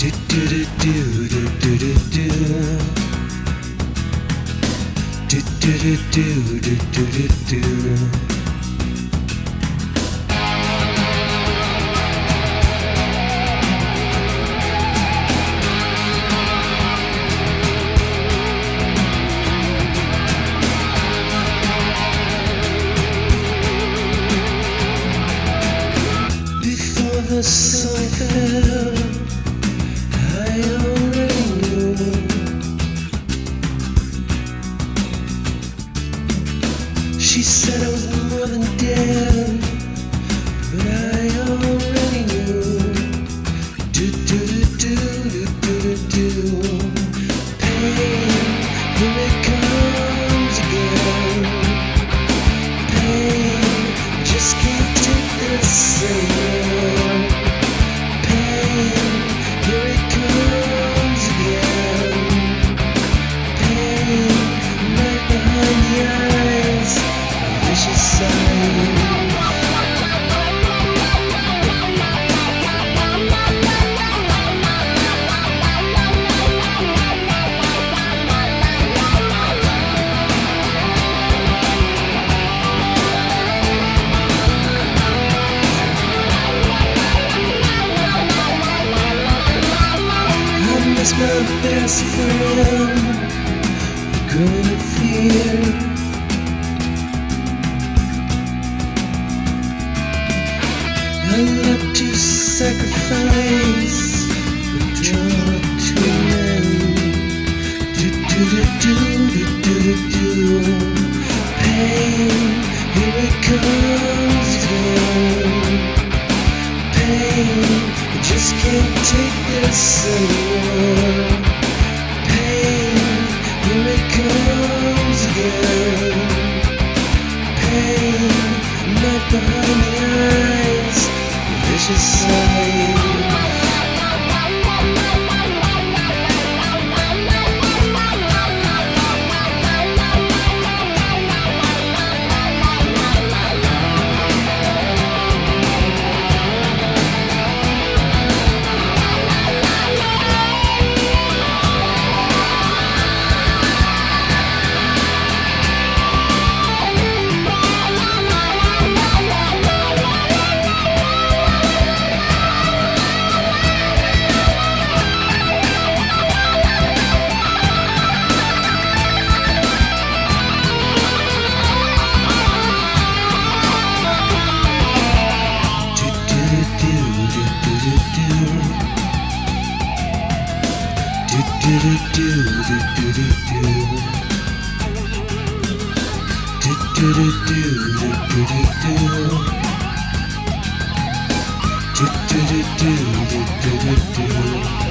Before the sun fell, I already knew. She said I was more than dead, but I already knew. Do do do do do do do. Pain, here it comes again. Pain, just can't take this anymore. Pain, here it comes again. Pain, right behind the eyes, a vicious sign. My best friend, growing fear. I love to sacrifice, but draw to men. Do do do do do do do. Pain, here it comes again. Pain, I just can't take this anymore. Pain, here it comes again. Pain, right behind the eyes, a vicious sign. Do do do do do do do. Do do do do do do do. Do do do do do do do.